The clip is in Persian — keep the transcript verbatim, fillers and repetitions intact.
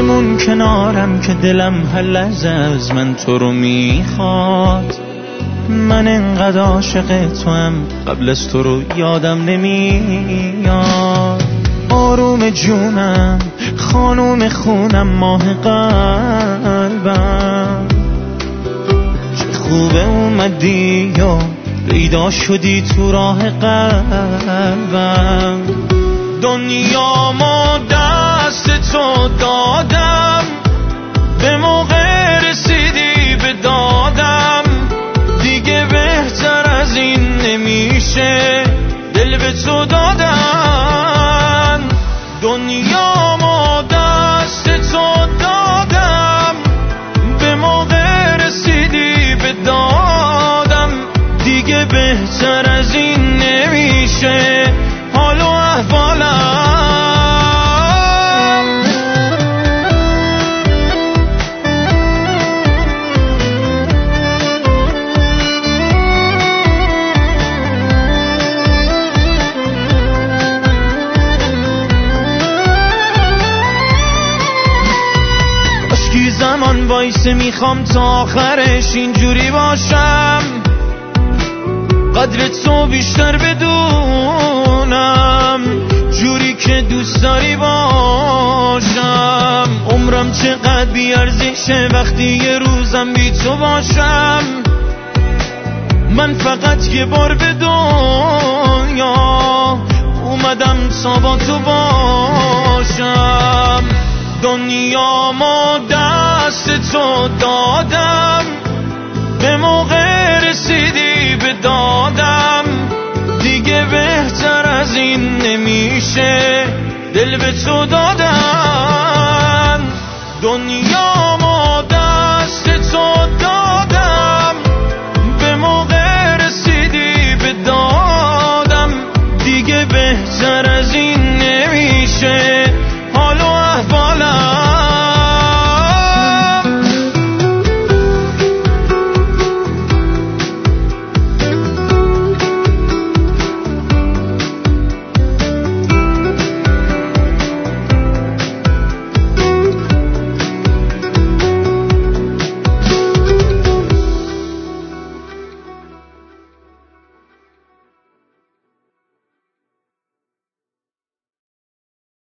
بمون کنارم که دلم هر لحظه از من تو رو میخواد. من انقدر عاشق تو هم قبل از تو رو یادم نمیاد. آروم جونم خانوم خونم ماه قلبم، چه خوبه اومدی یا پیدا شدی تو راه قلبم. دنیا ما دست تو دادم، به موقع رسیدی به دادم، دیگه بهتر از این نمیشه دل به تو دادن. دنیا ما دست تو دادم، به موقع رسیدی به دادم، دیگه بهتر از این نمیشه حال و احوالم. اشکی زمان وایسه میخوام تا آخرش اینجوری باشم، قدر تو بیشتر بدونم، جوری که دوست داری باشم. عمرم چقدر بیارزشه وقتی یه روزم بی تو باشم. من فقط یه بار به دنیا اومدم تا با تو باشم. دنیا ما دست تو دادم، به موقع رسیدی به دادم، دیگه بهتر از این نمیشه دل به تو دادن. دنیا